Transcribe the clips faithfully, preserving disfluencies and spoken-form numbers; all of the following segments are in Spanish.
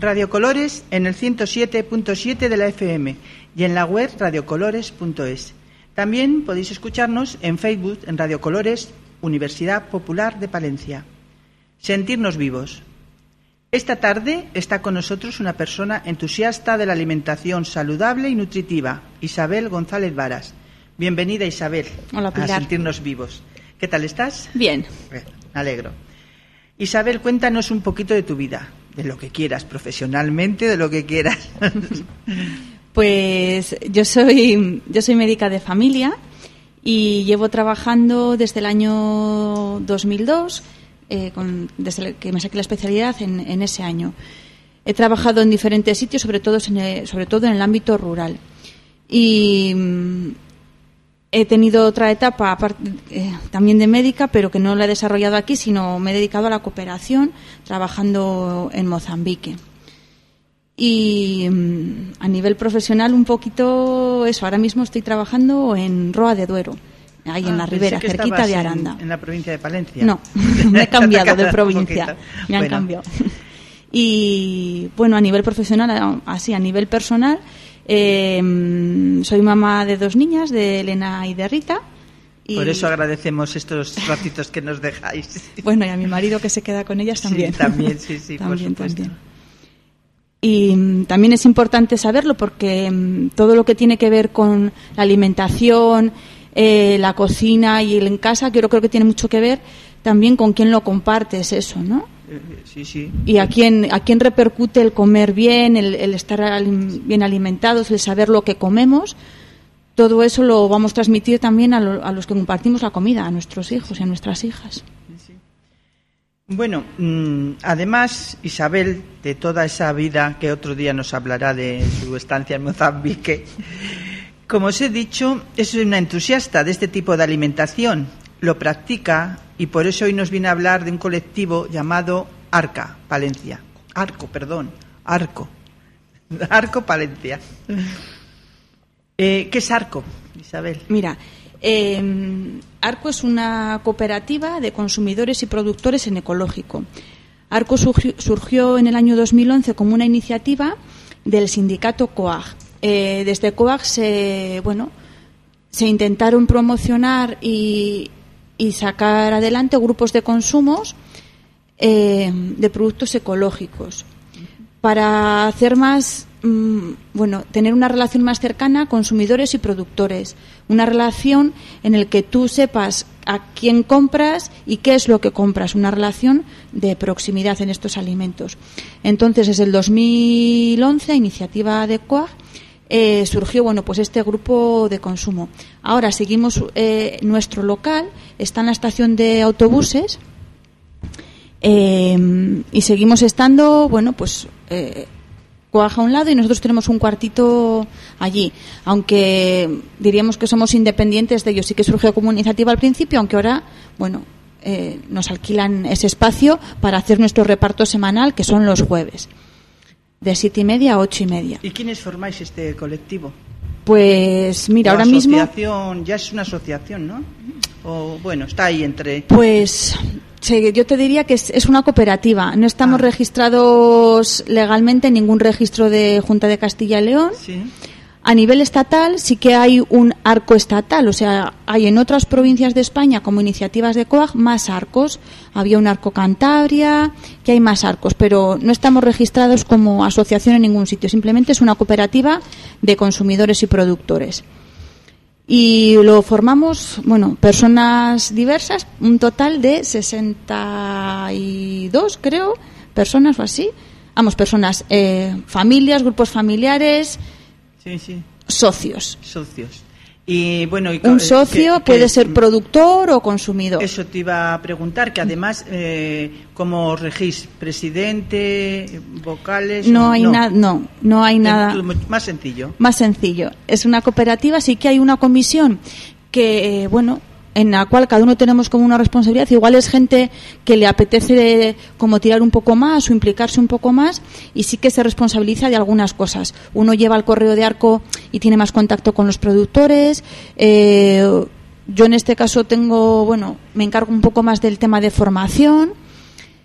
Radio Colores en el ciento siete punto siete de la F M y en la web radiocolores punto es. También podéis escucharnos en Facebook en Radio Colores, Universidad Popular de Palencia. Sentirnos vivos. Esta tarde está con nosotros una persona entusiasta de la alimentación saludable y nutritiva, Isabel González Varas. Bienvenida, Isabel. Hola, Pilar. A Sentirnos vivos. ¿Qué tal estás? Bien. Bueno, me alegro. Isabel, cuéntanos un poquito de tu vida, de lo que quieras, profesionalmente, de lo que quieras. Pues yo soy, yo soy médica de familia y llevo trabajando desde el año dos mil dos, eh, con, desde que me saqué la especialidad en, en ese año. He trabajado en diferentes sitios, sobre todo en el, sobre todo en el ámbito rural. Y mm, he tenido otra etapa aparte, eh, también de médica, pero que no la he desarrollado aquí, sino me he dedicado a la cooperación, trabajando en Mozambique. Y mmm, a nivel profesional un poquito eso, ahora mismo estoy trabajando en Roa de Duero, ahí ah, en la Ribera, cerquita de Aranda. En, en la provincia de Palencia. No, me he cambiado de provincia, me han bueno. cambiado. Y bueno, a nivel profesional, así, a nivel personal, eh, soy mamá de dos niñas, de Elena y de Rita. Y por eso agradecemos estos ratitos que nos dejáis. Bueno, y a mi marido que se queda con ellas también. Sí, también, sí, sí, también, por supuesto. También. Y también es importante saberlo porque um, todo lo que tiene que ver con la alimentación, eh, la cocina y el en casa, yo creo que tiene mucho que ver también con quién lo compartes, eso, ¿no? Eh, sí, sí. Y a quién, a quién repercute el comer bien, el, el estar alim- bien alimentados, el saber lo que comemos. Todo eso lo vamos a transmitir también a, lo, a los que compartimos la comida, a nuestros hijos y a nuestras hijas. Bueno, mmm, además, Isabel, de toda esa vida que otro día nos hablará de su estancia en Mozambique, como os he dicho, es una entusiasta de este tipo de alimentación, lo practica y por eso hoy nos viene a hablar de un colectivo llamado Arca, Palencia. Arco, perdón, Arco. Arco, Palencia. Eh, ¿Qué es Arco, Isabel? Mira, eh, Arco es una cooperativa de consumidores y productores en ecológico. Arco surgió, surgió en el año dos mil once como una iniciativa del sindicato COAG. Eh, desde COAG se, bueno, se intentaron promocionar y, y sacar adelante grupos de consumos eh, de productos ecológicos para hacer más, mmm, bueno, tener una relación más cercana consumidores y productores, una relación en la que tú sepas a quién compras y qué es lo que compras, una relación de proximidad en estos alimentos. Entonces, desde el dos mil once, a iniciativa de COAG, eh, surgió, bueno, pues este grupo de consumo. Ahora seguimos, eh, nuestro local está en la estación de autobuses. Eh, y seguimos estando, bueno, pues eh, COAG a un lado y nosotros tenemos un cuartito allí, aunque diríamos que somos independientes de ellos. Sí que surgió como iniciativa al principio, aunque ahora, bueno, eh, nos alquilan ese espacio para hacer nuestro reparto semanal, que son los jueves, de siete y media a ocho y media. ¿Y quiénes formáis este colectivo? Pues mira, ahora mismo... Ya es una asociación, ¿no? O bueno, está ahí entre... Pues... Sí, yo te diría que es, es una cooperativa. No estamos ah. registrados legalmente en ningún registro de Junta de Castilla y León. Sí. A nivel estatal sí que hay un arco estatal, o sea, hay en otras provincias de España como iniciativas de COAG más arcos. Había un arco Cantabria, que hay más arcos, pero no estamos registrados como asociación en ningún sitio. Simplemente es una cooperativa de consumidores y productores. Y lo formamos, bueno, personas diversas, un total de sesenta y dos, creo, personas o así. Vamos, personas, eh, familias, grupos familiares, sí, sí. socios. Socios. Y bueno, y un socio que, puede que, ser productor o consumidor. Eso te iba a preguntar, que además, eh, ¿cómo regís? ¿Presidente, vocales? No hay nada, no, no hay nada. Más sencillo. Más sencillo. Es una cooperativa, sí que hay una comisión que, eh, bueno, en la cual cada uno tenemos como una responsabilidad. Igual es gente que le apetece como tirar un poco más o implicarse un poco más y sí que se responsabiliza de algunas cosas. Uno lleva el correo de Arco y tiene más contacto con los productores. Eh, yo en este caso tengo, bueno, me encargo un poco más del tema de formación.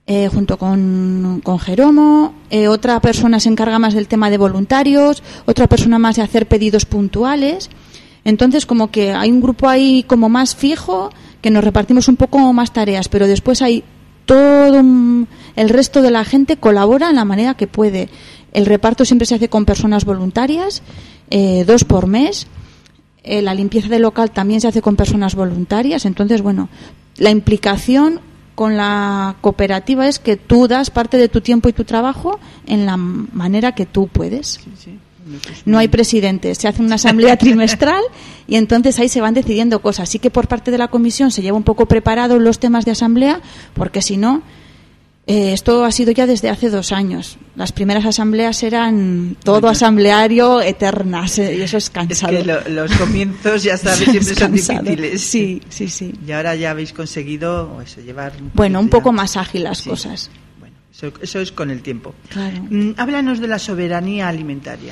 eh, junto con, con Jeromo, eh, otra persona se encarga más del tema de voluntarios, otra persona más de hacer pedidos puntuales. Entonces, como que hay un grupo ahí como más fijo, que nos repartimos un poco más tareas, pero después hay todo un, el resto de la gente colabora en la manera que puede. El reparto siempre se hace con personas voluntarias, eh, dos por mes. Eh, la limpieza del local también se hace con personas voluntarias. Entonces, bueno, la implicación con la cooperativa es que tú das parte de tu tiempo y tu trabajo en la manera que tú puedes. Sí, sí. No hay presidente, se hace una asamblea trimestral y entonces ahí se van decidiendo cosas. Así que por parte de la comisión se lleva un poco preparados los temas de asamblea, porque si no, eh, esto ha sido ya desde hace dos años. Las primeras asambleas eran todo asambleario eternas, eh, y eso es cansado. Es que lo, los comienzos, ya sabes, siempre son difíciles. Sí, sí, sí. Y ahora ya habéis conseguido eso, llevar... Un bueno, un poco ya... más ágil las sí. cosas. Bueno, eso, eso es con el tiempo. Claro. Mm, háblanos de la soberanía alimentaria.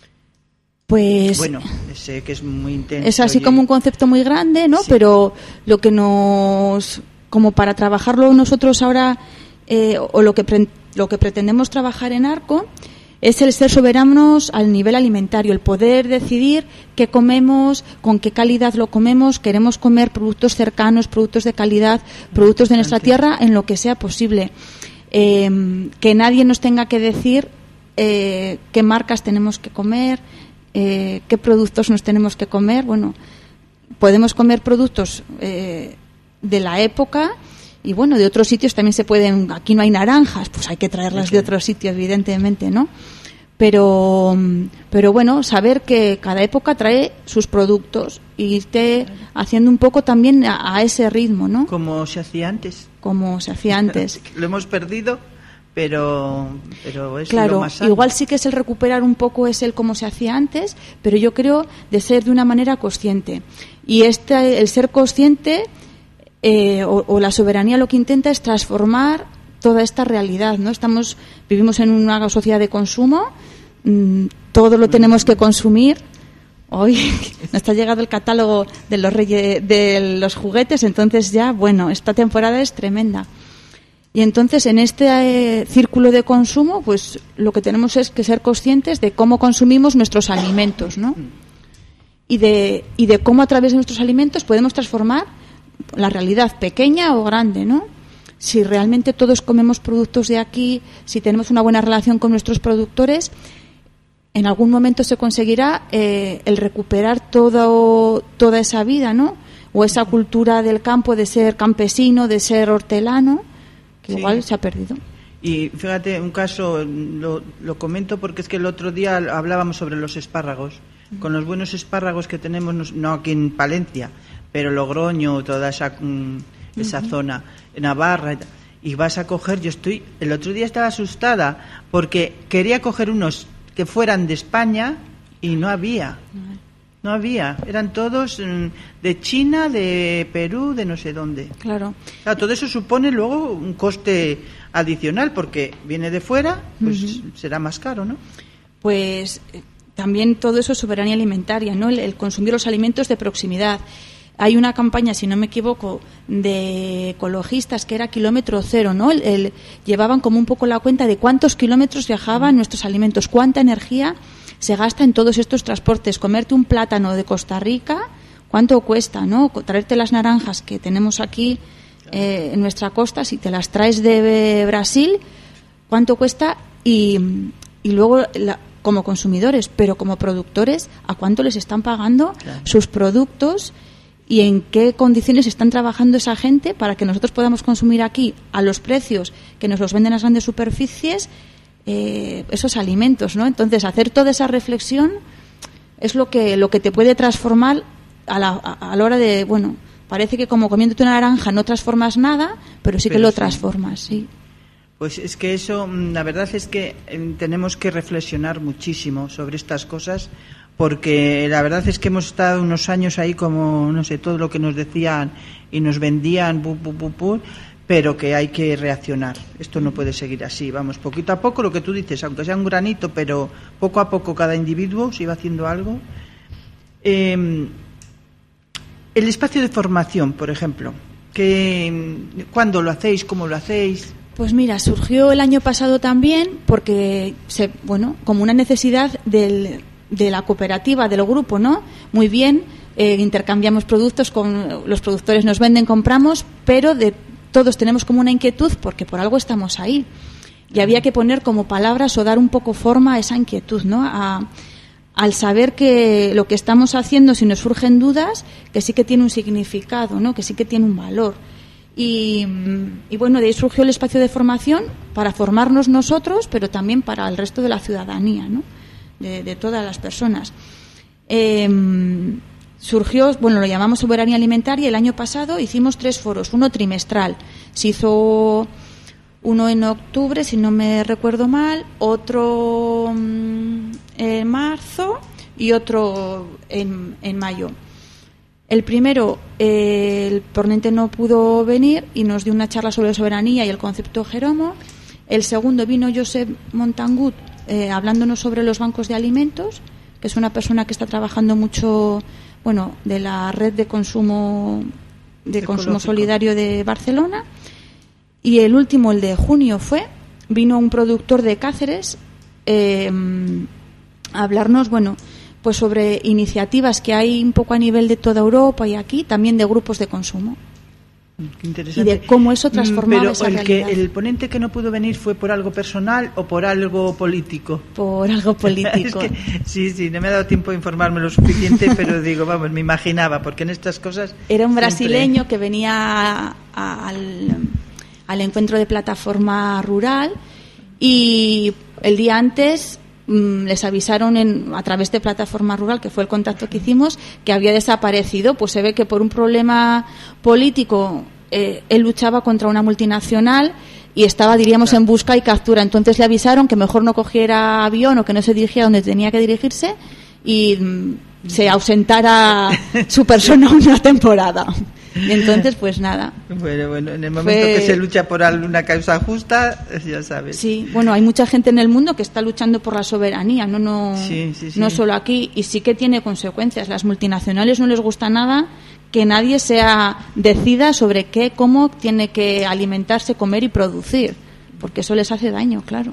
Pues bueno, sé que es muy intenso. Es así y... como un concepto muy grande, ¿no? Sí. Pero lo que nos, como para trabajarlo nosotros ahora, eh, o lo que pre, lo que pretendemos trabajar en Arco, es el ser soberanos al nivel alimentario, el poder decidir qué comemos, con qué calidad lo comemos. Queremos comer productos cercanos, productos de calidad, productos de nuestra tierra, en lo que sea posible. Eh, que nadie nos tenga que decir eh, qué marcas tenemos que comer, Eh, qué productos nos tenemos que comer. Bueno, podemos comer productos eh, de la época y bueno, de otros sitios también se pueden. Aquí no hay naranjas, pues hay que traerlas de otros sitios, evidentemente, ¿no? Pero, pero bueno, saber que cada época trae sus productos y irte haciendo un poco también a, a ese ritmo, ¿no? Como se hacía antes. Como se hacía antes. Lo hemos perdido. Pero, pero es claro, lo más sano. Igual sí que es el recuperar un poco, es el como se hacía antes, pero yo creo de ser de una manera consciente. Y este, el ser consciente eh, o, o la soberanía lo que intenta es transformar toda esta realidad, ¿no? Estamos, vivimos en una sociedad de consumo, mmm, todo lo tenemos que consumir. Hoy nos está llegado el catálogo de los reyes, de los juguetes, entonces ya, bueno, esta temporada es tremenda. Y entonces en este eh, círculo de consumo, pues lo que tenemos es que ser conscientes de cómo consumimos nuestros alimentos, ¿no? Y de y de cómo a través de nuestros alimentos podemos transformar la realidad pequeña o grande, ¿no? Si realmente todos comemos productos de aquí, si tenemos una buena relación con nuestros productores, en algún momento se conseguirá eh, el recuperar todo toda esa vida, ¿no? O esa cultura del campo de ser campesino, de ser hortelano, que sí. Igual se ha perdido. Y fíjate, un caso, lo, lo comento porque es que el otro día hablábamos sobre los espárragos. Uh-huh. Con los buenos espárragos que tenemos, no aquí en Palencia, pero Logroño, toda esa, esa uh-huh. zona, Navarra, y vas a coger, yo estoy, el otro día estaba asustada porque quería coger unos que fueran de España y no había. Uh-huh. No había, eran todos de China, de Perú, de no sé dónde. Claro. O sea, todo eso supone luego un coste adicional porque viene de fuera, pues uh-huh. será más caro, ¿no? Pues también todo eso es soberanía alimentaria, ¿no? El, el consumir los alimentos de proximidad. Hay una campaña, si no me equivoco, de ecologistas que era kilómetro cero, ¿no? El, el, llevaban como un poco la cuenta de cuántos kilómetros viajaban uh-huh. nuestros alimentos, cuánta energía se gasta en todos estos transportes. Comerte un plátano de Costa Rica, ¿cuánto cuesta, no? Traerte las naranjas que tenemos aquí eh, en nuestra costa, si te las traes de Brasil, ¿cuánto cuesta? Y, y luego, la, como consumidores, pero como productores, ¿a cuánto les están pagando claro. sus productos? Y en qué condiciones están trabajando esa gente para que nosotros podamos consumir aquí a los precios que nos los venden las grandes superficies eh, esos alimentos, ¿no? Entonces, hacer toda esa reflexión es lo que lo que te puede transformar a la, a, a la hora de, bueno, parece que como comiéndote una naranja no transformas nada, pero sí pero que lo sí. transformas, sí. Pues es que eso, la verdad es que tenemos que reflexionar muchísimo sobre estas cosas, porque la verdad es que hemos estado unos años ahí como, no sé, todo lo que nos decían y nos vendían, bu, bu, bu, bu, pero que hay que reaccionar. Esto no puede seguir así, vamos, poquito a poco, lo que tú dices, aunque sea un granito, pero poco a poco cada individuo se iba haciendo algo. Eh, el espacio de formación, por ejemplo, que ¿cuándo lo hacéis? ¿Cómo lo hacéis? Pues mira, surgió el año pasado también porque, se, bueno, como una necesidad del, de la cooperativa, del grupo, ¿no? Muy bien, eh, intercambiamos productos, con los productores nos venden, compramos, pero de todos tenemos como una inquietud porque por algo estamos ahí. Y había que poner como palabras o dar un poco forma a esa inquietud, ¿no? A, al saber que lo que estamos haciendo, si nos surgen dudas, que sí que tiene un significado, ¿no? Que sí que tiene un valor. Y, y bueno, de ahí surgió el espacio de formación para formarnos nosotros, pero también para el resto de la ciudadanía, ¿no? De, de todas las personas. Eh, surgió, bueno, lo llamamos soberanía alimentaria. El año pasado hicimos tres foros, uno trimestral. Se hizo uno en octubre, si no me recuerdo mal, otro en marzo y otro en, en mayo. El primero, eh, el ponente no pudo venir y nos dio una charla sobre soberanía y el concepto Jeromo. El segundo vino Josep Montangut eh, hablándonos sobre los bancos de alimentos, que es una persona que está trabajando mucho, bueno, de la red de consumo de Ecológico. Consumo solidario de Barcelona. Y el último, el de junio, fue vino un productor de Cáceres eh, a hablarnos, bueno, pues sobre iniciativas que hay un poco a nivel de toda Europa y aquí, también de grupos de consumo. Qué interesante. Y de cómo eso transformaba Pero esa el realidad. Que, ¿el ponente que no pudo venir fue por algo personal o por algo político? Por algo político. Es que, sí, sí, no me ha dado tiempo de informarme lo suficiente, pero digo, vamos, me imaginaba, porque en estas cosas... Era un brasileño siempre... que venía a, a, al, al encuentro de plataforma rural y el día antes... les avisaron en, a través de Plataforma Rural, que fue el contacto que hicimos, que había desaparecido. Pues se ve que por un problema político eh, él luchaba contra una multinacional y estaba, diríamos, en busca y captura. Entonces le avisaron que mejor no cogiera avión o que no se dirigiera donde tenía que dirigirse y mm, se ausentara su persona una temporada. Y entonces, pues nada. Bueno, bueno, en el momento Fue... que se lucha por alguna causa justa, ya sabes. Sí, bueno, hay mucha gente en el mundo que está luchando por la soberanía, no no, sí, sí, sí. no solo aquí, y sí que tiene consecuencias. Las multinacionales no les gusta nada que nadie sea decida sobre qué, cómo tiene que alimentarse, comer y producir, porque eso les hace daño, claro.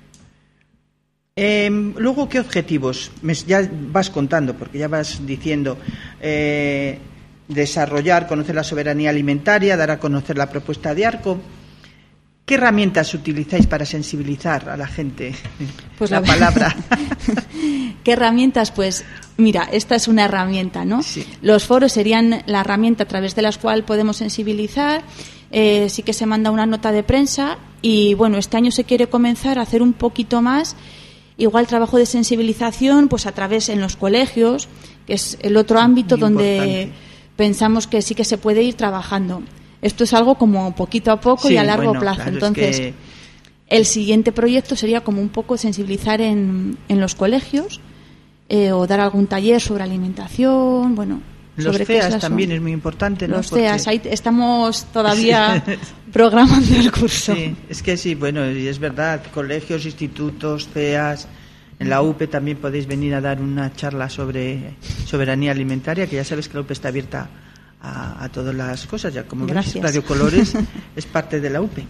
Eh, luego, ¿qué objetivos? Me, ya vas contando, porque ya vas diciendo... Eh, desarrollar, conocer la soberanía alimentaria, dar a conocer la propuesta de ARCO. ¿Qué herramientas utilizáis para sensibilizar a la gente? Pues la, la palabra. ¿Qué herramientas? Pues mira, esta es una herramienta, ¿no? Sí. Los foros serían la herramienta a través de la cual podemos sensibilizar. Eh, sí que se manda una nota de prensa y bueno, este año se quiere comenzar a hacer un poquito más. Igual trabajo de sensibilización, pues a través en los colegios, que es el otro ámbito Muy donde importante. Pensamos que sí que se puede ir trabajando. Esto es algo como poquito a poco sí, y a largo bueno, plazo. Claro, Entonces, es que... el siguiente proyecto sería como un poco sensibilizar en, en los colegios eh, o dar algún taller sobre alimentación, bueno... Los sobre C E A S qué es también es muy importante, ¿no? Los Porque... C E A S, ahí estamos todavía programando el curso. Sí, es que sí, bueno, y es verdad, colegios, institutos, C E A S... En la U P E también podéis venir a dar una charla sobre soberanía alimentaria, que ya sabes que la U P E está abierta a, a todas las cosas. Ya como Gracias. veis, Radio Colores es parte de la U P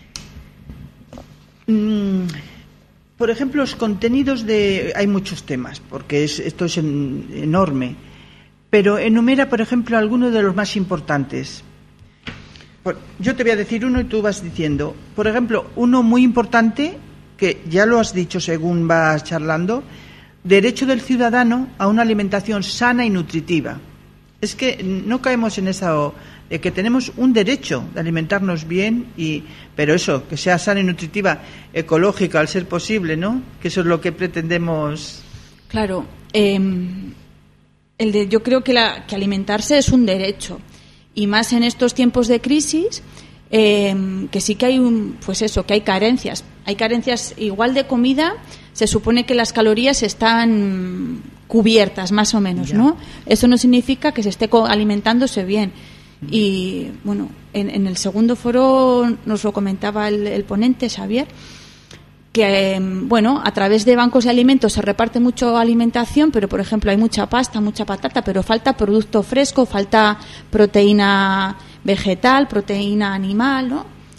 E. Mm, por ejemplo, los contenidos de... Hay muchos temas, porque es, esto es en, enorme. Pero enumera, por ejemplo, algunos de los más importantes. Por, yo te voy a decir uno y tú vas diciendo. Por ejemplo, uno muy importante... que ya lo has dicho según vas charlando, derecho del ciudadano a una alimentación sana y nutritiva. Es que no caemos en esa de que tenemos un derecho de alimentarnos bien, y pero eso, que sea sana y nutritiva, ecológica al ser posible, ¿no? Que eso es lo que pretendemos. Claro, eh, el de, yo creo que, la, que alimentarse es un derecho, y más en estos tiempos de crisis. Eh, que sí que hay un, pues eso, que hay carencias. Hay carencias igual de comida, se supone que las calorías están cubiertas más o menos, ya. ¿no? Eso no significa que se esté alimentándose bien. Y bueno, en, en el segundo foro nos lo comentaba el, el ponente Xavier, que eh, bueno, a través de bancos de alimentos se reparte mucho alimentación, pero por ejemplo hay mucha pasta, mucha patata, pero falta producto fresco, falta proteína vegetal, proteína animal, ¿no?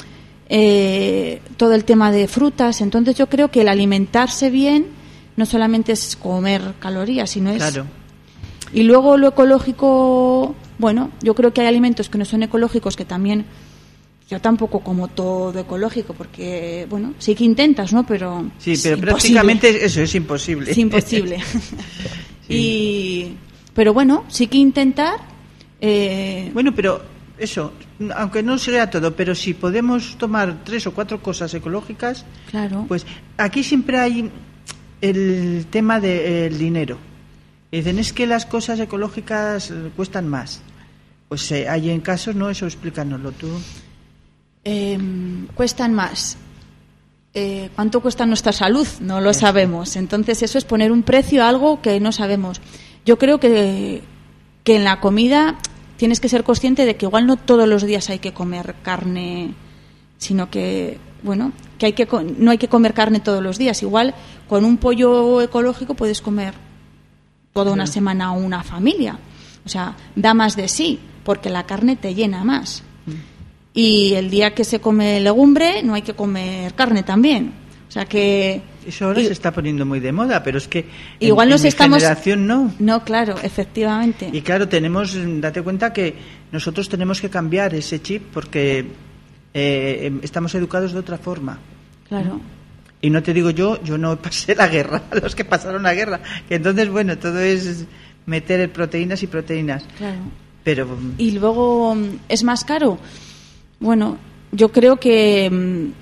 eh, todo el tema de frutas. Entonces yo creo que el alimentarse bien no solamente es comer calorías, sino es... Claro. Y luego lo ecológico, bueno, yo creo que hay alimentos que no son ecológicos que también... Yo tampoco como todo ecológico, porque, bueno, sí que intentas, ¿no? Pero sí, pero prácticamente eso es imposible. Es imposible. Sí. Y, pero bueno, sí que intentar... Eh... Bueno, pero eso, aunque no sea todo, pero si podemos tomar tres o cuatro cosas ecológicas, claro. Pues aquí siempre hay el tema del dinero. Dicen, es que las cosas ecológicas cuestan más. Pues eh, hay en casos, ¿no? Eso explícanoslo tú. Eh, cuestan más. Eh, ¿Cuánto cuesta nuestra salud? No lo sabemos. Entonces eso es poner un precio a algo que no sabemos. Yo creo que, que en la comida tienes que ser consciente de que igual no todos los días hay que comer carne, sino que, bueno, que, hay que no hay que comer carne todos los días. Igual con un pollo ecológico puedes comer toda una semana una familia. O sea, da más de sí, porque la carne te llena más. Y el día que se come legumbre no hay que comer carne también. O sea que... Eso ahora y, se está poniendo muy de moda, pero es que igual en, nos en mi estamos... generación no. No, claro, efectivamente. Y claro, tenemos, date cuenta que nosotros tenemos que cambiar ese chip porque eh, estamos educados de otra forma. Claro. Y no te digo yo, yo no pasé la guerra, los que pasaron la guerra. Que entonces, bueno, todo es meter proteínas y proteínas. Claro. Pero... Y luego, ¿es más caro? Bueno, yo creo que en,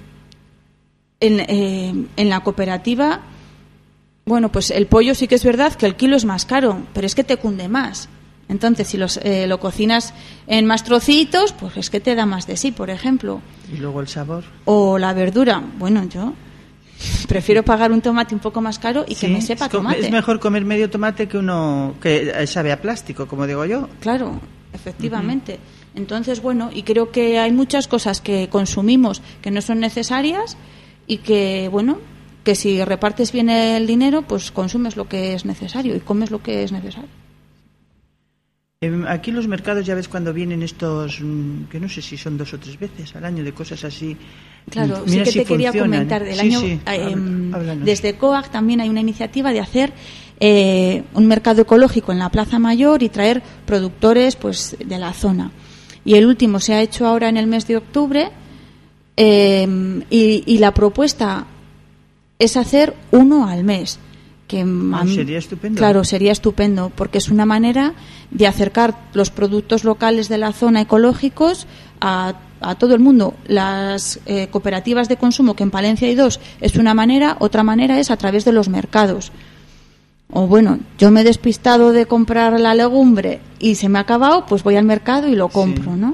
eh, en la cooperativa, bueno, pues el pollo sí que es verdad que el kilo es más caro, pero es que te cunde más. Entonces, si los, eh, lo cocinas en más trocitos, pues es que te da más de sí, por ejemplo. Y luego el sabor. O la verdura. Bueno, yo prefiero pagar un tomate un poco más caro y sí, que me sepa es tomate. Es mejor comer medio tomate que uno que sabe a plástico, como digo yo. Claro, efectivamente. Uh-huh. Entonces, bueno, y creo que hay muchas cosas que consumimos que no son necesarias y que, bueno, que si repartes bien el dinero, pues consumes lo que es necesario y comes lo que es necesario. Aquí los mercados ya ves cuando vienen estos, que no sé si son dos o tres veces al año de cosas así. Claro, Mira sí que si te quería funcionan. comentar. Del sí, año, sí, eh, háblanos. Desde COAG también hay una iniciativa de hacer eh, un mercado ecológico en la Plaza Mayor y traer productores pues de la zona. Y el último se ha hecho ahora en el mes de octubre eh, y, y la propuesta es hacer uno al mes. Que ah, sería estupendo. Claro, sería estupendo, porque es una manera de acercar los productos locales de la zona ecológicos a, a todo el mundo. Las eh, cooperativas de consumo, que en Palencia hay dos, es una manera, otra manera es a través de los mercados. O bueno, yo me he despistado de comprar la legumbre y se me ha acabado, pues voy al mercado y lo compro, sí. ¿no?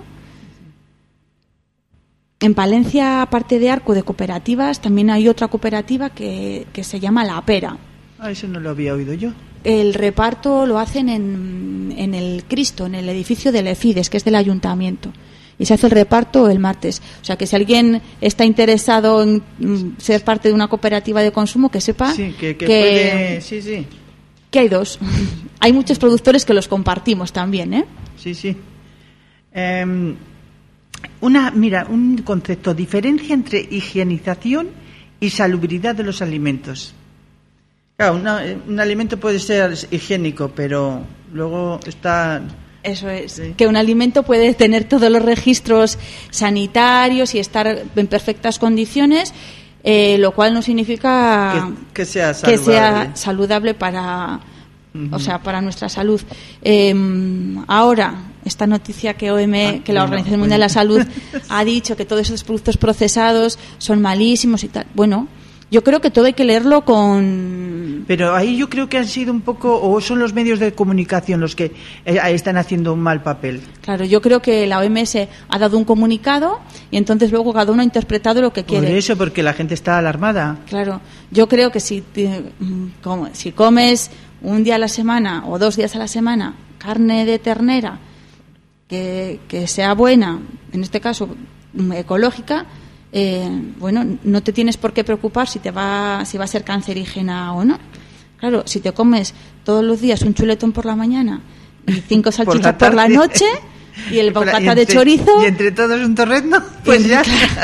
En Palencia, aparte de Arco de cooperativas, también hay otra cooperativa que, que se llama La Pera. Ah, eso no lo había oído yo. El reparto lo hacen en, en el Cristo, en el edificio del EFIDES, que es del ayuntamiento. Y se hace el reparto el martes. O sea, que si alguien está interesado en mm, ser parte de una cooperativa de consumo, que sepa sí, que, que, que, puede... sí, sí. que hay dos. Hay muchos productores que los compartimos también, ¿eh? Sí, sí. Eh, una, mira, un concepto, diferencia entre higienización y salubridad de los alimentos. Claro, una, un alimento puede ser higiénico, pero luego está... Eso es, sí. Que un alimento puede tener todos los registros sanitarios y estar en perfectas condiciones, eh, lo cual no significa que, que, sea, saludable. que sea saludable para, uh-huh. o sea, para nuestra salud. Eh, ahora, esta noticia que O M, ah, que la bueno, Organización Mundial bueno. de la Salud ha dicho que todos esos productos procesados son malísimos y tal. Bueno, yo creo que todo hay que leerlo con... Pero ahí yo creo que han sido un poco, o son los medios de comunicación los que eh, están haciendo un mal papel. Claro, yo creo que la O M S ha dado un comunicado y entonces luego cada uno ha interpretado lo que quiere. Por eso, porque la gente está alarmada. Claro, yo creo que si, como, si comes un día a la semana o dos días a la semana carne de ternera que, que sea buena, en este caso ecológica, Eh, bueno, no te tienes por qué preocupar si te va, si va a ser cancerígena o no. Claro, si te comes todos los días un chuletón por la mañana y cinco salchichas por, por la noche y el bocata de chorizo y entre todos un torrezno, pues ya.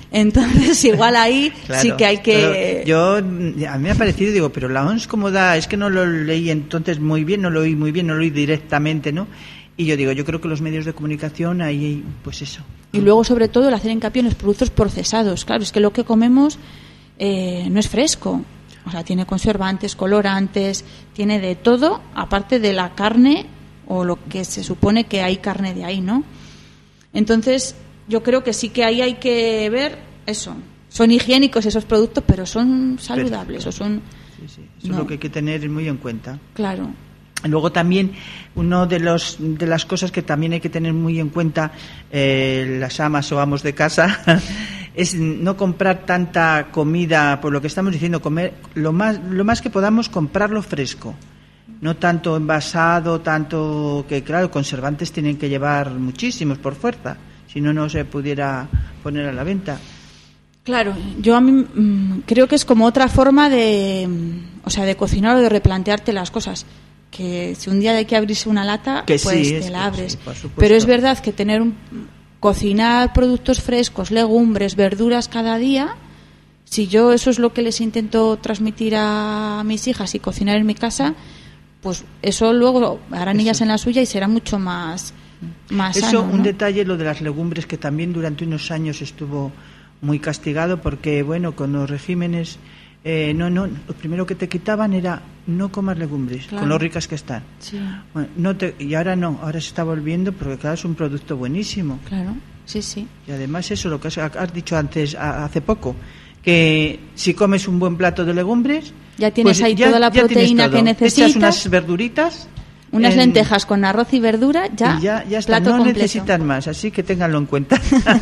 Entonces, igual ahí claro, sí que hay que... Yo, a mí me ha parecido, digo, pero la O M S cómo da, es que no lo leí entonces muy bien, no lo oí muy bien, no lo oí directamente, ¿no? Y yo digo, yo creo que los medios de comunicación, ahí, pues eso. Y luego, sobre todo, el hacer hincapié en los productos procesados. Claro, es que lo que comemos eh, no es fresco. O sea, tiene conservantes, colorantes, tiene de todo, aparte de la carne o lo que se supone que hay carne de ahí, ¿no? Entonces, yo creo que sí que ahí hay que ver eso. Son higiénicos esos productos, pero son saludables o son... Sí, sí, eso no. es lo que hay que tener muy en cuenta. Claro. Luego también, uno de los de las cosas que también hay que tener muy en cuenta eh, las amas o amos de casa es no comprar tanta comida, por lo que estamos diciendo, comer lo más lo más que podamos, comprarlo fresco. No tanto envasado, tanto que, claro, conservantes tienen que llevar muchísimos por fuerza, si no, no se pudiera poner a la venta. Claro, yo a mí mmm, creo que es como otra forma de, o sea, de cocinar o de replantearte las cosas. Que si un día hay que abrirse una lata, que pues sí, te es, la abres. sí, por supuesto. Pero es verdad que tener un, cocinar productos frescos, legumbres, verduras cada día, si yo eso es lo que les intento transmitir a mis hijas y cocinar en mi casa, pues eso luego harán eso. Ellas en la suya y será mucho más, más eso, sano, un ¿no? detalle, lo de las legumbres, que también durante unos años estuvo muy castigado porque, bueno, con los regímenes... Eh, no, no, lo primero que te quitaban era no comas legumbres, claro. Con lo ricas que están. Sí. Bueno, no te, y ahora no, ahora se está volviendo porque claro, es un producto buenísimo. Claro, sí, sí. Y además eso, lo que has, has dicho antes, hace poco, que si comes un buen plato de legumbres... Ya tienes pues ahí ya, toda la proteína que necesitas. Echas unas verduritas... Unas en, lentejas con arroz y verdura, ya, y ya, ya está, plato no completo. Necesitan más, así que ténganlo en cuenta.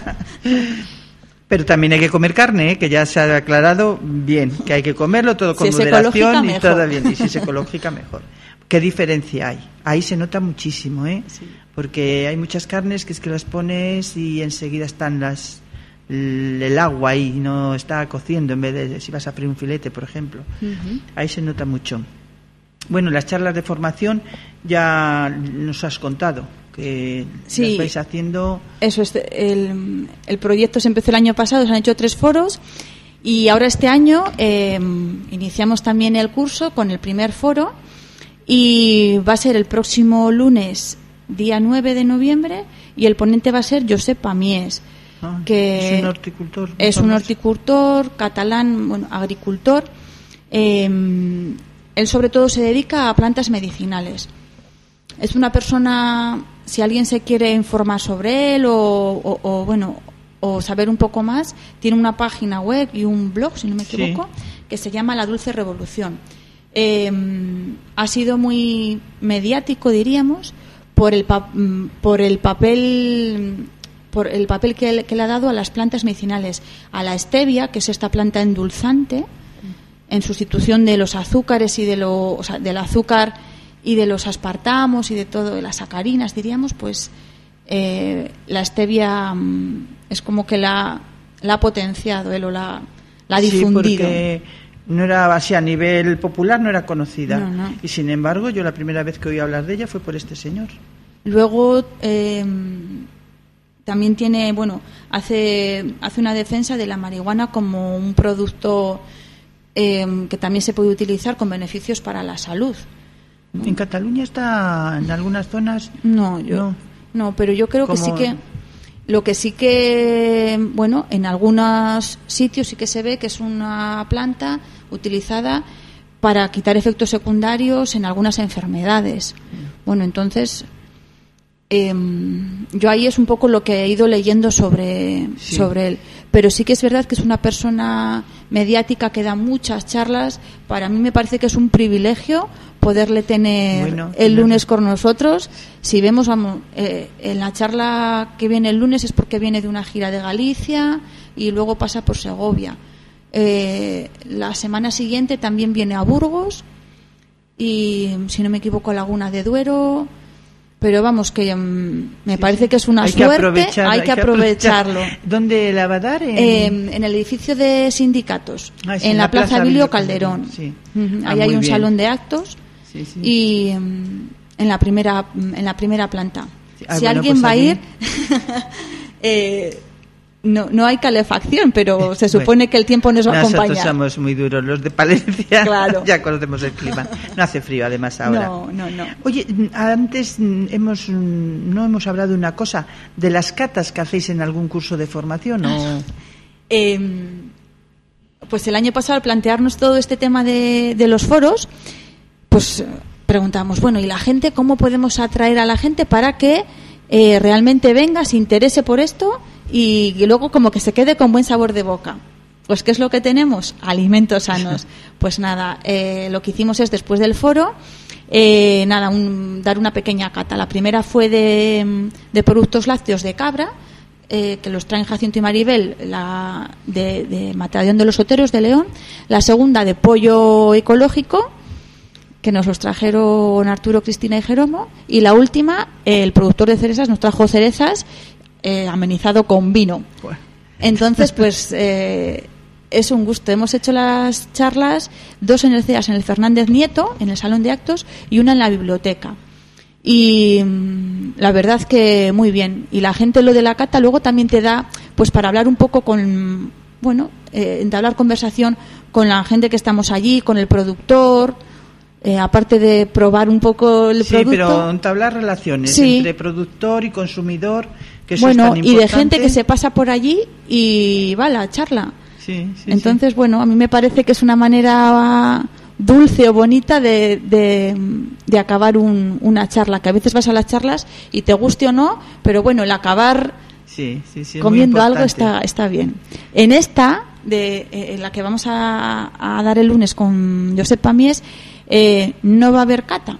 Pero también hay que comer carne, ¿eh? Que ya se ha aclarado bien, que hay que comerlo todo con si moderación y mejor. todo bien. Y si es ecológica, mejor. ¿Qué diferencia hay? Ahí se nota muchísimo, ¿eh? Sí. Porque hay muchas carnes que es que las pones y enseguida están las el agua ahí, no está cociendo en vez de si vas a freír un filete, por ejemplo. Uh-huh. Ahí se nota mucho. Bueno, las charlas de formación ya nos has contado. Que sí, las vais haciendo. Eso es, el, el proyecto se empezó el año pasado, se han hecho tres foros y ahora este año eh, iniciamos también el curso con el primer foro y va a ser el próximo lunes, día nueve de noviembre, y el ponente va a ser Josep Pamies, ah, que es un horticultor. Es un horticultor catalán, bueno, agricultor. Eh, él sobre todo se dedica a plantas medicinales. Es una persona, si alguien se quiere informar sobre él o, o, o bueno o saber un poco más, tiene una página web y un blog, si no me equivoco, sí. que se llama La Dulce Revolución. Eh, ha sido muy mediático, diríamos, por el pa- por el papel por el papel que, que le ha dado a las plantas medicinales, a la stevia, que es esta planta endulzante, en sustitución de los azúcares y de lo, o sea, del azúcar y de los aspartamos y de todo, de las sacarinas, diríamos, pues eh, la stevia um, es como que la, la ha potenciado, él o la, la ha difundido. Sí, porque no era así a nivel popular, no era conocida. No, no. Y sin embargo, yo la primera vez que oí hablar de ella fue por este señor. Luego eh, también tiene, bueno, hace, hace una defensa de la marihuana como un producto eh, que también se puede utilizar con beneficios para la salud. ¿En Cataluña está en algunas zonas? No, yo no, no pero yo creo que sí que lo que sí que bueno, en algunos sitios sí que se ve que es una planta utilizada para quitar efectos secundarios en algunas enfermedades. Bueno, entonces eh, yo ahí es un poco lo que he ido leyendo sobre sí. sobre él, pero sí que es verdad que es una persona mediática que da muchas charlas. Para mí me parece que es un privilegio poderle tener bueno, el lunes con nosotros. Si vemos, vamos, eh, en la charla que viene el lunes es porque viene de una gira de Galicia y luego pasa por Segovia. Eh, la semana siguiente también viene a Burgos y, si no me equivoco, a Laguna de Duero. Pero vamos, que um, me sí, parece que es una hay suerte, que hay, hay que aprovecharlo. ¿Dónde la va a dar? En, eh, en el edificio de sindicatos, ah, sí, en, en la, la Plaza, Plaza Vilio Calderón. Sí. Uh-huh. Ah, ahí hay un bien. salón de actos. Sí, sí. Y um, en la primera en la primera planta. Sí. Ah, si bueno, alguien pues va a allí... ir, eh, no, no hay calefacción, pero se supone bueno, que el tiempo nos va a acompañar. Nosotros somos muy duros, los de Palencia. Claro. Ya conocemos el clima. No hace frío, además, ahora. No, no, no. Oye, antes hemos no hemos hablado de una cosa, de las catas que hacéis en algún curso de formación, ¿o...? Eh, pues el año pasado, al plantearnos todo este tema de, de los foros, pues preguntamos, bueno, ¿y la gente cómo podemos atraer a la gente para que eh, realmente venga, se interese por esto y, y luego como que se quede con buen sabor de boca? Pues ¿qué es lo que tenemos? Alimentos sanos. Pues nada, eh, lo que hicimos es después del foro, eh, nada, un, dar una pequeña cata. La primera fue de, de productos lácteos de cabra, Eh, que los traen Jacinto y Maribel, la de, de Matadón de los Oteros de León. La segunda de pollo ecológico, que nos los trajeron Arturo, Cristina y Jeromo. Y la última, eh, el productor de cerezas nos trajo cerezas eh, amenizado con vino. Entonces, pues eh, es un gusto. Hemos hecho las charlas, dos en el C E A S, en el Fernández Nieto, en el Salón de Actos, y una en la biblioteca. Y la verdad que muy bien. Y la gente, lo de la cata luego también te da, pues para hablar un poco con, bueno, eh, entablar conversación con la gente que estamos allí, con el productor, eh, aparte de probar un poco el sí, producto. Sí, pero entablar relaciones sí. entre productor y consumidor, que eso bueno, es tan importante. Y de gente que se pasa por allí y va a la charla. Sí, sí, Entonces, sí. bueno, a mí me parece que es una manera dulce o bonita de, de, de acabar un, una charla, que a veces vas a las charlas y te guste o no, pero bueno, el acabar sí, sí, sí, comiendo algo está, está bien. En esta, de, eh, en la que vamos a, a dar el lunes con Josep Pamies, eh, no va a haber cata,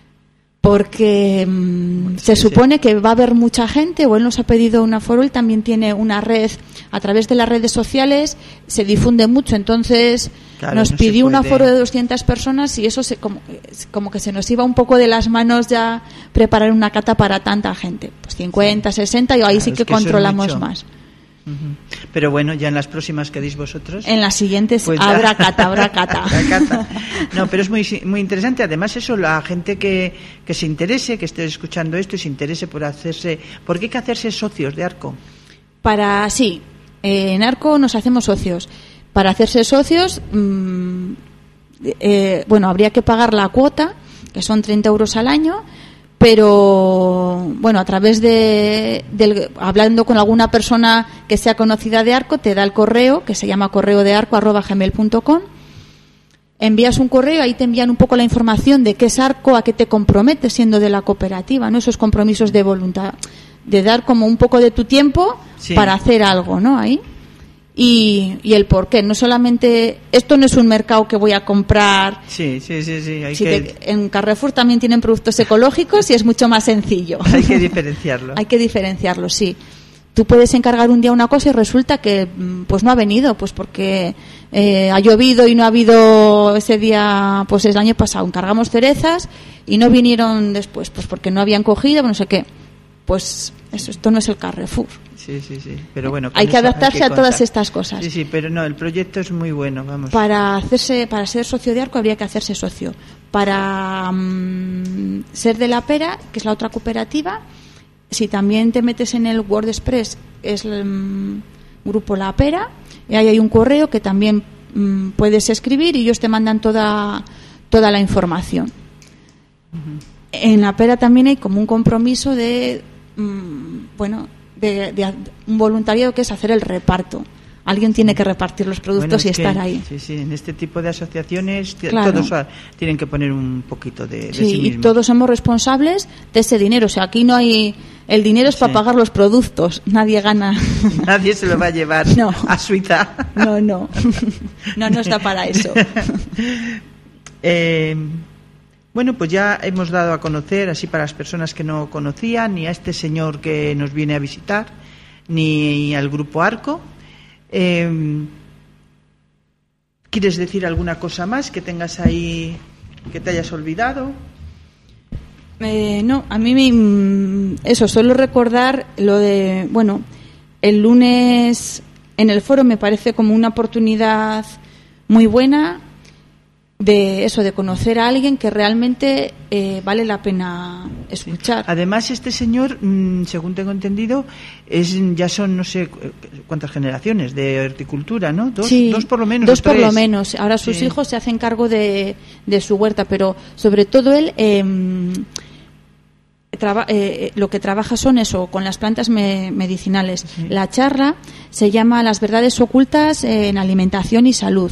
porque mmm, se sí, supone sí. que va a haber mucha gente, o él nos ha pedido un aforo, él también tiene una red, a través de las redes sociales se difunde mucho, entonces claro, nos no pidió un aforo de doscientas personas y eso se, como, como que se nos iba un poco de las manos ya preparar una cata para tanta gente, pues cincuenta, sí. sesenta, y ahí claro, sí que, que controlamos más. Pero bueno, ya en las próximas que deis vosotros, en las siguientes pues habrá cata, habrá cata. cata. No, pero es muy muy interesante. Además, eso, la gente que, que se interese, que esté escuchando esto y se interese por hacerse, ¿por qué hay que hacerse socios de Arco? Para sí, eh, en Arco nos hacemos socios. Para hacerse socios, mmm, eh, bueno, habría que pagar la cuota, que son treinta euros al año. Pero bueno, a través de del, hablando con alguna persona que sea conocida de Arco, te da el correo, que se llama correo de arco arroba gmail punto com. Envías un correo, ahí te envían un poco la información de qué es Arco, a qué te comprometes siendo de la cooperativa, ¿no? Esos compromisos de voluntad, de dar como un poco de tu tiempo sí. para hacer algo, ¿no? Ahí. Y, y el por qué. No solamente, esto no es un mercado que voy a comprar. Sí, sí, sí, sí. Hay si que... te, en Carrefour también tienen productos ecológicos y es mucho más sencillo. Hay que diferenciarlo. Hay que diferenciarlo, sí. Tú puedes encargar un día una cosa y resulta que pues no ha venido, pues porque eh, ha llovido y no ha habido ese día, pues el año pasado encargamos cerezas y no vinieron después, pues porque no habían cogido, no sé qué. Pues eso, esto no es el Carrefour. Sí, sí, sí. Pero bueno, hay que adaptarse hay que a todas estas cosas. Sí, sí, pero no, el proyecto es muy bueno, vamos. Para hacerse, para ser socio de Arco habría que hacerse socio. Para um, ser de La Pera, que es la otra cooperativa, si también te metes en el WordPress, es el um, grupo La Pera, y ahí hay un correo que también um, puedes escribir y ellos te mandan toda toda la información. Uh-huh. En La Pera también hay como un compromiso de um, bueno, De, de un voluntariado, que es hacer el reparto. Alguien tiene que repartir los productos bueno, y estar que, ahí. Sí, sí, en este tipo de asociaciones claro. todos tienen que poner un poquito de, de sí, sí mismos. Y todos somos responsables de ese dinero. O sea, aquí no hay... El dinero es sí. para pagar los productos. Nadie gana. Nadie se lo va a llevar no. a Suiza. No, no. No nos da para eso. eh... Bueno, pues ya hemos dado a conocer, así para las personas que no conocían, ni a este señor que nos viene a visitar, ni al Grupo Arco. Eh, ¿Quieres decir alguna cosa más que tengas ahí, que te hayas olvidado? Eh, no, a mí me, eso, solo recordar lo de, bueno, el lunes en el foro me parece como una oportunidad muy buena. de eso, de conocer a alguien que realmente eh, vale la pena escuchar. Sí. Además, este señor, mmm, según tengo entendido, es ya son no sé cuántas generaciones de horticultura, ¿no? Dos, sí, dos por lo menos. Dos por tres. lo menos. Ahora sus sí. hijos se hacen cargo de, de su huerta, pero sobre todo él eh, traba, eh, lo que trabaja son eso, con las plantas me, medicinales. Sí. La charla se llama Las verdades ocultas en alimentación y salud.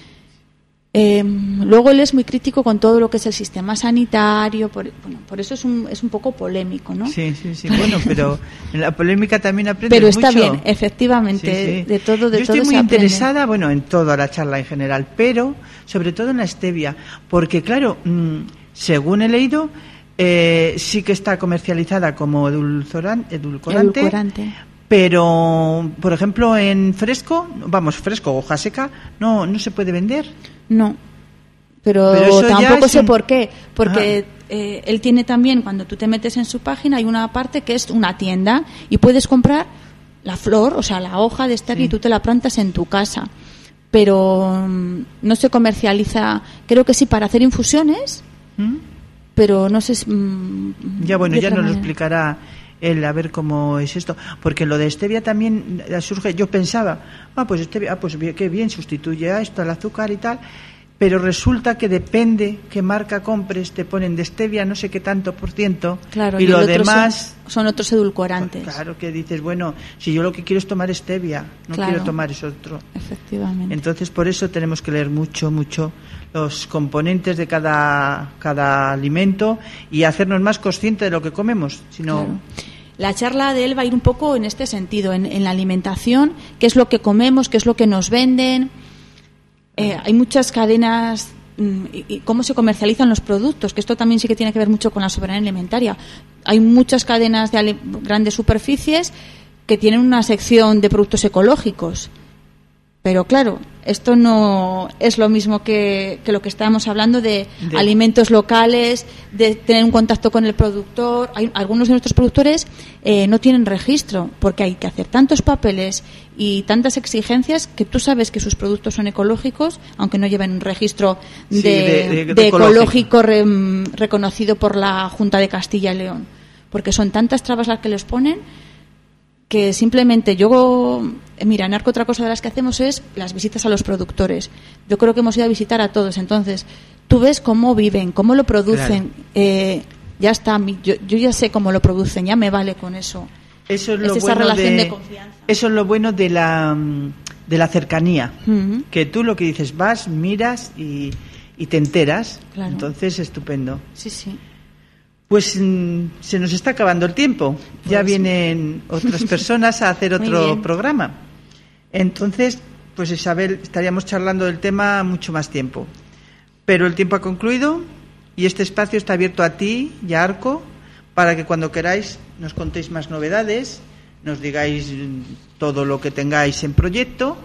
Eh, luego él es muy crítico con todo lo que es el sistema sanitario, por, bueno, por eso es un, es un poco polémico, ¿no? Sí, sí, sí, bueno, pero en la polémica también aprendes Pero está mucho. bien, efectivamente, sí, sí. de todo, de Yo todo estoy muy se aprende. interesada, bueno, en toda la charla en general, pero sobre todo en la stevia, porque claro, mmm, según he leído, eh, sí que está comercializada como edulcorante, edulcorante, edulcorante. Pero, por ejemplo, en fresco, vamos, fresco, hoja seca, no, no se puede vender. No, pero, pero tampoco sé un... por qué, porque eh, él tiene también, cuando tú te metes en su página, hay una parte que es una tienda y puedes comprar la flor, o sea, la hoja de stevia, sí. y tú te la plantas en tu casa, pero um, no se comercializa, creo que sí para hacer infusiones, ¿Mm? pero no sé. Um, ya bueno, ya nos lo explicará él, a ver cómo es esto, porque lo de stevia también surge, yo pensaba, ah, pues stevia, ah, pues qué bien, sustituye a esto, al azúcar y tal, pero resulta que depende qué marca compres, te ponen de stevia no sé qué tanto por ciento, claro, y, y lo demás son, son otros edulcorantes. Pues claro, que dices, bueno, si yo lo que quiero es tomar stevia, no claro, quiero tomar eso otro. Efectivamente. Entonces, por eso tenemos que leer mucho, mucho los componentes de cada, cada alimento y hacernos más conscientes de lo que comemos, si no... Claro. La charla de él va a ir un poco en este sentido, en, en la alimentación, qué es lo que comemos, qué es lo que nos venden. Eh, hay muchas cadenas mm, y, y cómo se comercializan los productos, que esto también sí que tiene que ver mucho con la soberanía alimentaria. Hay muchas cadenas de ale- grandes superficies que tienen una sección de productos ecológicos. Pero claro, esto no es lo mismo que, que lo que estábamos hablando de, de alimentos locales, de tener un contacto con el productor. Hay, algunos de nuestros productores eh, no tienen registro porque hay que hacer tantos papeles y tantas exigencias que tú sabes que sus productos son ecológicos, aunque no lleven un registro de, sí, de, de, de, de ecológico, ecológico re, reconocido por la Junta de Castilla y León. Porque son tantas trabas las que les ponen que simplemente yo, mira, en Arco otra cosa de las que hacemos es las visitas a los productores. Yo creo que hemos ido a visitar a todos, entonces tú ves cómo viven, cómo lo producen, claro. eh, ya está, yo, yo ya sé cómo lo producen, ya me vale con eso. Eso es, lo es esa bueno relación de, de confianza. Eso es lo bueno de la, de la cercanía, uh-huh. que tú lo que dices, vas, miras y, y te enteras, claro. Entonces estupendo. Sí, sí. Pues mm, se nos está acabando el tiempo. Pues ya vienen otras personas a hacer otro programa. Entonces, pues Isabel, estaríamos charlando del tema mucho más tiempo. Pero el tiempo ha concluido y este espacio está abierto a ti y a Arco para que cuando queráis nos contéis más novedades, nos digáis todo lo que tengáis en proyecto.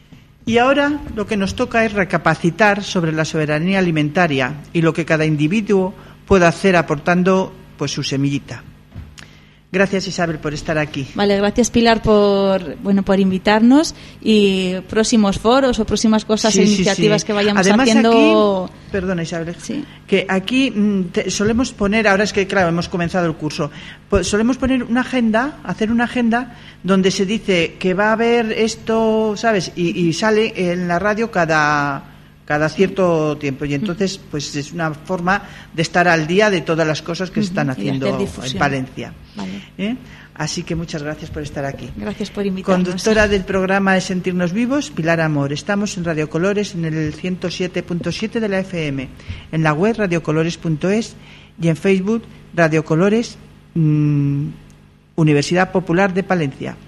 Y ahora lo que nos toca es recapacitar sobre la soberanía alimentaria y lo que cada individuo puedo hacer aportando pues su semillita. Gracias, Isabel, por estar aquí. Vale, gracias, Pilar, por bueno por invitarnos y próximos foros o próximas cosas sí, e sí, iniciativas sí. que vayamos Además, haciendo. Aquí, perdona, Isabel, sí. que aquí te, solemos poner, ahora es que claro, hemos comenzado el curso, pues solemos poner una agenda, hacer una agenda donde se dice que va a haber esto, ¿sabes? Y, y sale en la radio cada... cada cierto tiempo y entonces pues es una forma de estar al día de todas las cosas que uh-huh. se están haciendo en Palencia. Vale. ¿Eh? Así que muchas gracias por estar aquí. Gracias por invitarnos. Conductora del programa de Sentirnos Vivos, Pilar Amor. Estamos en Radio Colores en el ciento siete punto siete de la F M, en la web radiocolores punto es y en Facebook Radio Colores, mmm, Universidad Popular de Palencia.